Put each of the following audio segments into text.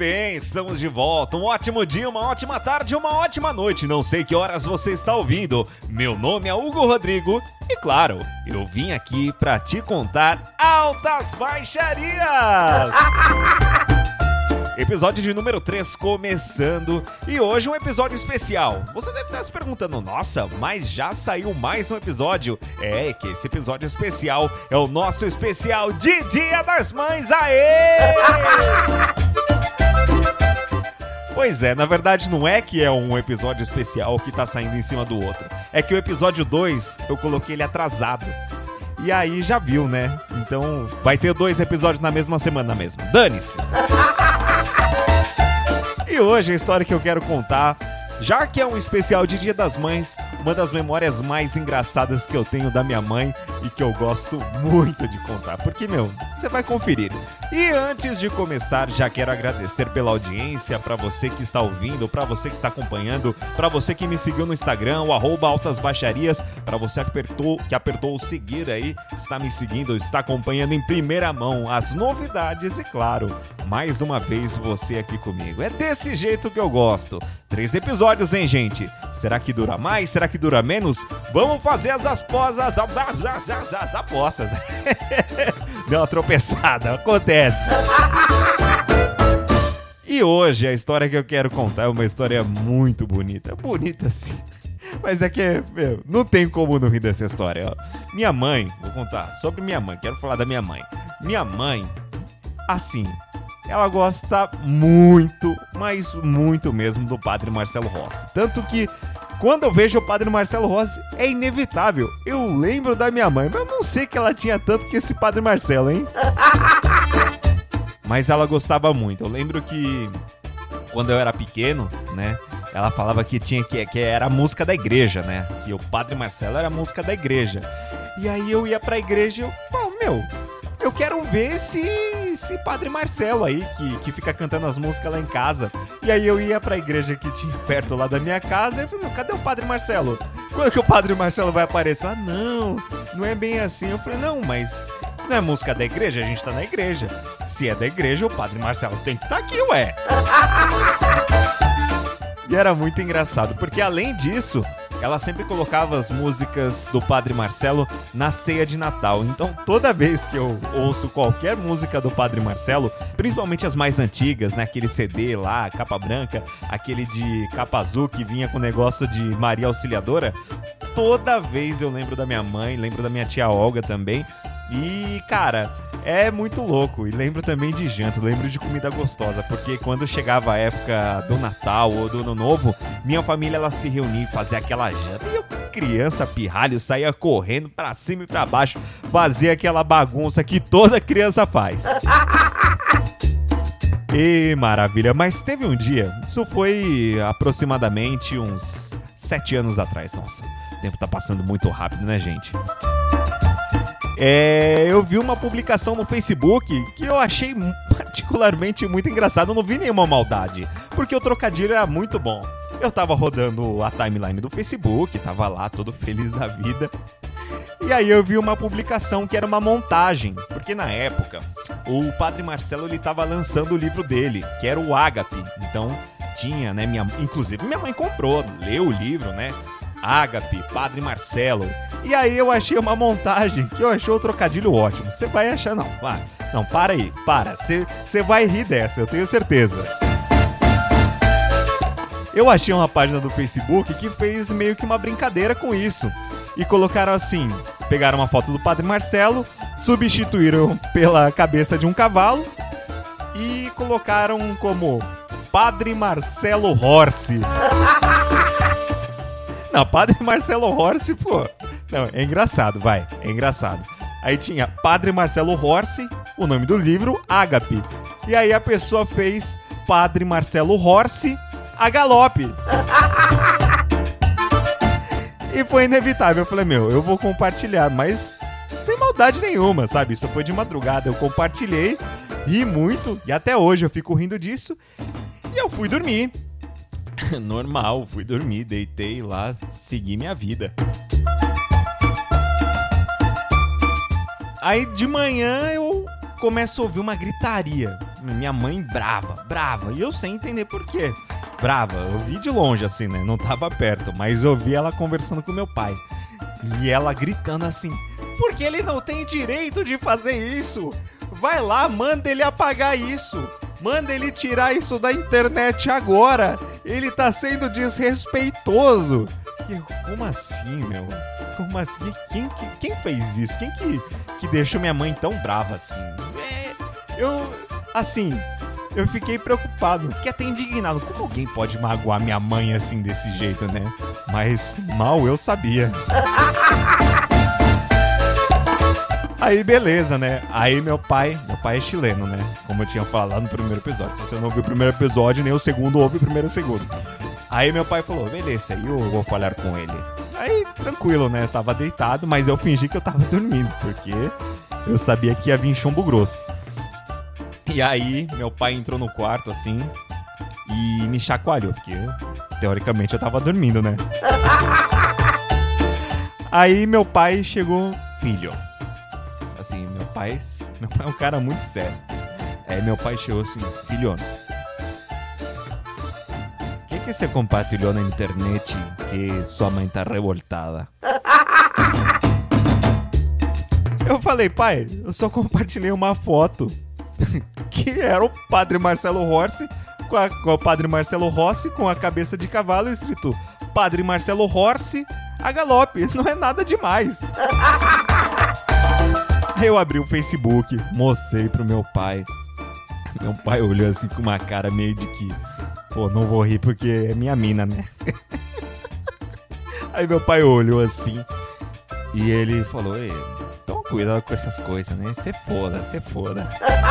bem, estamos de volta. Um ótimo dia, uma ótima tarde, uma ótima noite. Não sei que horas você está ouvindo. Meu nome é Hugo Rodrigo e, claro, eu vim aqui pra te contar altas baixarias. Episódio de número 3 começando, e hoje um episódio especial. Você deve estar se perguntando, nossa, mas já saiu mais um episódio? É que esse episódio especial é o nosso especial de Dia das Mães, aê! Pois é, na verdade não é que é um episódio especial que tá saindo em cima do outro. É que o episódio 2 eu coloquei ele atrasado. E aí já viu, né? Então vai ter 2 episódios na mesma semana mesmo. Dane-se! E hoje a história que eu quero contar, já que é um especial de Dia das Mães, uma das memórias mais engraçadas que eu tenho da minha mãe e que eu gosto muito de contar, porque, você vai conferir. E antes de começar, já quero agradecer pela audiência, pra você que está ouvindo, pra você que está acompanhando, pra você que me seguiu no Instagram, o @altasbaixarias, pra você que apertou o seguir aí, está me seguindo, está acompanhando em primeira mão as novidades e, claro, mais uma vez você aqui comigo. É desse jeito que eu gosto. 3 episódios, hein, gente? Será que dura mais? Será que dura menos? Vamos fazer as apostas, né? Deu uma tropeçada, acontece. E hoje a história que eu quero contar é uma história muito bonita. Bonita sim, mas é que, não tem como não rir dessa história, ó. Minha mãe, vou contar sobre minha mãe, quero falar da minha mãe. Minha mãe, assim, ela gosta muito, mas muito mesmo do Padre Marcelo Rossi. Tanto que quando eu vejo o Padre Marcelo Rossi, é inevitável. Eu lembro da minha mãe, mas eu não sei que ela tinha tanto que esse Padre Marcelo, hein? Mas ela gostava muito. Eu lembro que quando eu era pequeno, né? Ela falava que era a música da igreja, né? Que o Padre Marcelo era a música da igreja. E aí eu ia pra igreja e eu falava, eu quero ver esse Padre Marcelo aí, que fica cantando as músicas lá em casa. E aí eu ia pra igreja que tinha perto lá da minha casa e eu falei, cadê o Padre Marcelo? Quando que o Padre Marcelo vai aparecer? Ela, não é bem assim. Eu falei, não, mas não é música da igreja? A gente tá na igreja. Se é da igreja, o Padre Marcelo tem que estar aqui, ué. E era muito engraçado, porque além disso, ela sempre colocava as músicas do Padre Marcelo na ceia de Natal. Então, toda vez que eu ouço qualquer música do Padre Marcelo, principalmente as mais antigas, né? Aquele CD lá, capa branca, aquele de capa azul que vinha com o negócio de Maria Auxiliadora, toda vez eu lembro da minha mãe, lembro da minha tia Olga também. E, cara, é muito louco. E lembro também de janta, lembro de comida gostosa, porque quando chegava a época do Natal ou do Ano Novo, minha família ela se reunia e fazia aquela janta. E eu, criança pirralho, saía correndo pra cima e pra baixo, fazia aquela bagunça que toda criança faz. E maravilha, mas teve um dia, isso foi aproximadamente uns 7 anos atrás. Nossa, o tempo tá passando muito rápido, né, gente? Eu vi uma publicação no Facebook que eu achei particularmente muito engraçado. Eu não vi nenhuma maldade, porque o trocadilho era muito bom. Eu tava rodando a timeline do Facebook, tava lá todo feliz da vida. E aí eu vi uma publicação que era uma montagem, porque na época o Padre Marcelo ele tava lançando o livro dele, que era o Ágape. Então tinha, né, inclusive minha mãe comprou, leu o livro, né? Ágape, Padre Marcelo. E aí eu achei uma montagem que eu achei o trocadilho ótimo. Você vai achar, não, para aí, para. Você vai rir dessa, eu tenho certeza. Eu achei uma página do Facebook que fez meio que uma brincadeira com isso. E colocaram assim, pegaram uma foto do Padre Marcelo, substituíram pela cabeça de um cavalo e colocaram como Padre Marcelo Rossi. Não, Padre Marcelo Rossi, pô. Não, é engraçado, é engraçado. Aí tinha Padre Marcelo Rossi, o nome do livro, Ágape. E aí a pessoa fez Padre Marcelo Rossi, a galope. E foi inevitável. Eu falei, eu vou compartilhar, mas sem maldade nenhuma, sabe? Isso foi de madrugada, eu compartilhei, ri muito, e até hoje eu fico rindo disso. E eu fui dormir. Normal, fui dormir, deitei lá, segui minha vida. Aí de manhã eu começo a ouvir uma gritaria. Minha mãe brava. E eu sem entender por quê. Brava, eu vi de longe assim, né? Não tava perto, mas eu vi ela conversando com meu pai. E ela gritando assim: porque ele não tem direito de fazer isso. Vai lá, manda ele apagar isso. Manda ele tirar isso da internet agora. Ele tá sendo desrespeitoso. Como assim, meu? Como assim? Quem fez isso? Quem que deixou minha mãe tão brava assim? Eu fiquei preocupado. Fiquei até indignado. Como alguém pode magoar minha mãe assim, desse jeito, né? Mas mal eu sabia. Aí beleza, né? Aí meu pai é chileno, né? Como eu tinha falado no primeiro episódio. Se você não ouviu o primeiro episódio, nem o segundo, ouve o primeiro e o segundo. Aí meu pai falou, beleza, aí eu vou falar com ele. Aí, tranquilo, né? Eu tava deitado, mas eu fingi que eu tava dormindo, porque eu sabia que ia vir chumbo grosso. E aí, meu pai entrou no quarto, assim, e me chacoalhou, porque teoricamente eu tava dormindo, né? Aí meu pai chegou, filho... Assim, meu pai é um cara muito sério. Aí meu pai chegou assim, filho, o que você compartilhou na internet que sua mãe tá revoltada? Eu falei, pai, eu só compartilhei uma foto que era o padre Marcelo Rossi com o padre Marcelo Rossi com a cabeça de cavalo escrito Padre Marcelo Rossi a galope, não é nada demais. Eu abri o Facebook, mostrei pro meu pai. Meu pai olhou assim com uma cara meio de que... Pô, não vou rir porque é minha mina, né? Aí meu pai olhou assim e ele falou... Toma cuidado com essas coisas, né? Cê foda.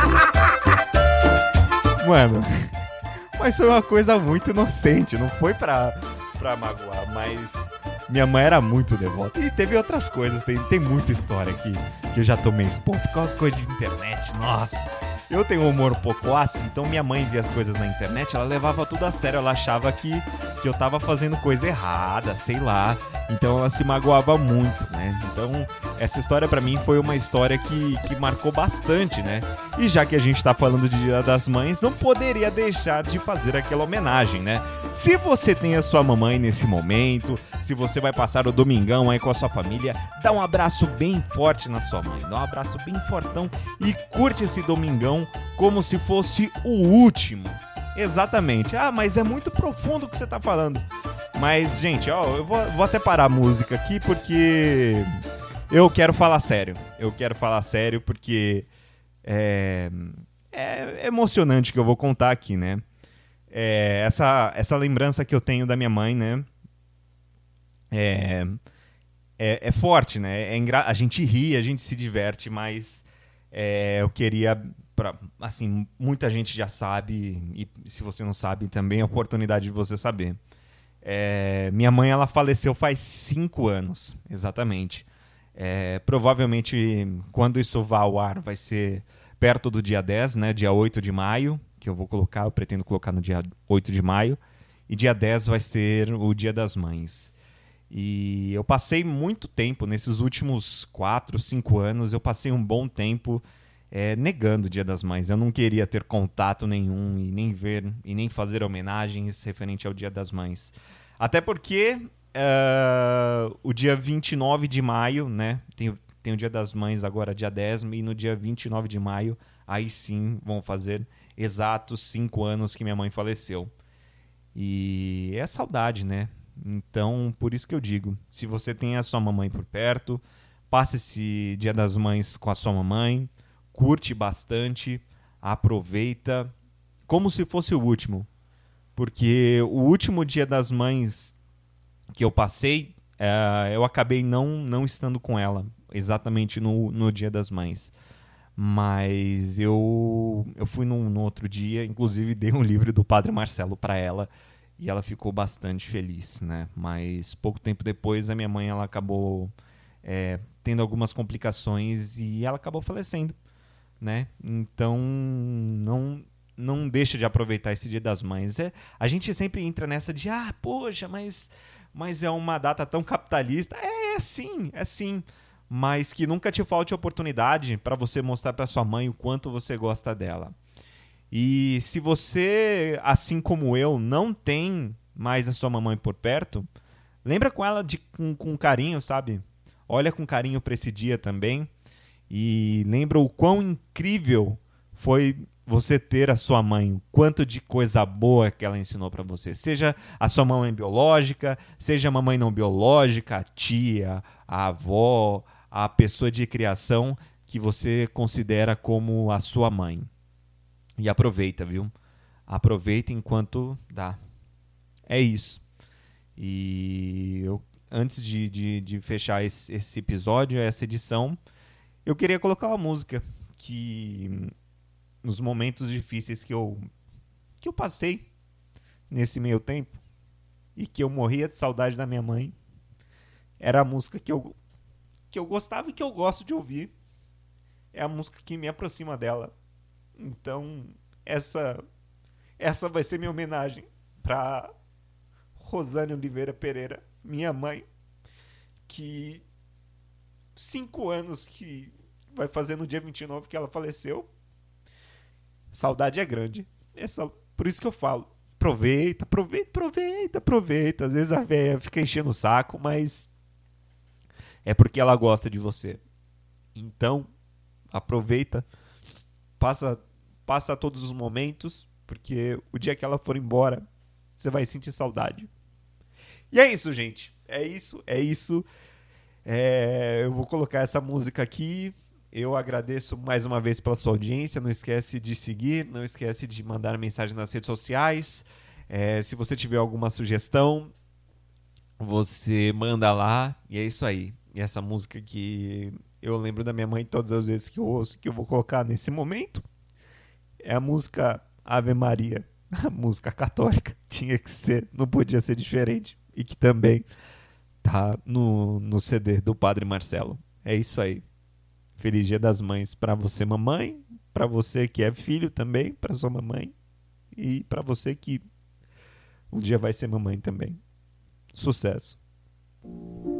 Mano, mas foi uma coisa muito inocente. Não foi pra magoar, mas... Minha mãe era muito devota. E teve outras coisas, tem muita história aqui que eu já tomei expor por causa das coisas de internet. Nossa, eu tenho um humor um pouco ácido, então minha mãe via as coisas na internet, ela levava tudo a sério, ela achava que eu tava fazendo coisa errada, sei lá. Então ela se magoava muito, né? Então essa história pra mim foi uma história que marcou bastante, né? E já que a gente tá falando de Dia das Mães, não poderia deixar de fazer aquela homenagem, né? Se você tem a sua mamãe nesse momento, se você vai passar o domingão aí com a sua família, dá um abraço bem forte na sua mãe, dá um abraço bem fortão e curte esse domingão como se fosse o último. Exatamente. Ah, mas é muito profundo o que você tá falando. Mas, gente, ó, eu vou até parar a música aqui porque eu quero falar sério. Eu quero falar sério porque é emocionante que eu vou contar aqui, né? Essa lembrança que eu tenho da minha mãe, né? É forte, né? A gente ri, a gente se diverte, mas eu queria... assim, muita gente já sabe, e se você não sabe, também é a oportunidade de você saber. Minha mãe, ela faleceu faz 5 anos, exatamente. Provavelmente, quando isso vá ao ar, vai ser perto do dia 10, né? Dia 8 de maio, que eu pretendo colocar no dia 8 de maio. E dia 10 vai ser o Dia das Mães. E eu passei muito tempo, nesses últimos 4, 5 anos, eu passei um bom tempo negando o Dia das Mães. Eu não queria ter contato nenhum e nem ver e nem fazer homenagens referente ao Dia das Mães. Até porque o dia 29 de maio, né? Tem o Dia das Mães agora, dia 10, e no dia 29 de maio, aí sim vão fazer exatos 5 anos que minha mãe faleceu. E é saudade, né? Então, por isso que eu digo, se você tem a sua mamãe por perto, passe esse Dia das Mães com a sua mamãe, curte bastante, aproveita, como se fosse o último. Porque o último Dia das Mães que eu passei, eu acabei não estando com ela, exatamente no Dia das Mães. Mas eu fui no outro dia, inclusive dei um livro do Padre Marcelo para ela, e ela ficou bastante feliz, né? Mas pouco tempo depois a minha mãe ela acabou tendo algumas complicações e ela acabou falecendo, né? Então não deixa de aproveitar esse Dia das Mães. A gente sempre entra nessa de poxa, mas é uma data tão capitalista. É sim. Mas que nunca te falte oportunidade para você mostrar para sua mãe o quanto você gosta dela. E se você, assim como eu, não tem mais a sua mamãe por perto, lembra com ela com carinho, sabe? Olha com carinho para esse dia também. E lembra o quão incrível foi você ter a sua mãe, o quanto de coisa boa que ela ensinou para você. Seja a sua mamãe biológica, seja a mamãe não biológica, a tia, a avó, a pessoa de criação que você considera como a sua mãe. E aproveita, viu? Aproveita enquanto dá. É isso. E eu, antes de fechar esse episódio, essa edição, eu queria colocar uma música que, nos momentos difíceis que eu passei nesse meio tempo e que eu morria de saudade da minha mãe, era a música que eu gostava e que eu gosto de ouvir. É a música que me aproxima dela. Então, essa vai ser minha homenagem para Rosane Oliveira Pereira, minha mãe, que 5 anos que vai fazer no dia 29 que ela faleceu. Saudade é grande. Por isso que eu falo, aproveita, aproveita, aproveita, aproveita. Às vezes a véia fica enchendo o saco, mas é porque ela gosta de você. Então, aproveita, passa todos os momentos, porque o dia que ela for embora, você vai sentir saudade. E é isso, gente. É isso. Eu vou colocar essa música aqui. Eu agradeço mais uma vez pela sua audiência. Não esquece de seguir, não esquece de mandar mensagem nas redes sociais. Se você tiver alguma sugestão, você manda lá. E é isso aí. E essa música que eu lembro da minha mãe todas as vezes que eu ouço, que eu vou colocar nesse momento, é a música Ave Maria. A música católica. Tinha que ser, não podia ser diferente. E que também tá no CD do Padre Marcelo. É isso aí. Feliz Dia das Mães para você, mamãe, para você que é filho também, para sua mamãe e para você que um dia vai ser mamãe também. Sucesso.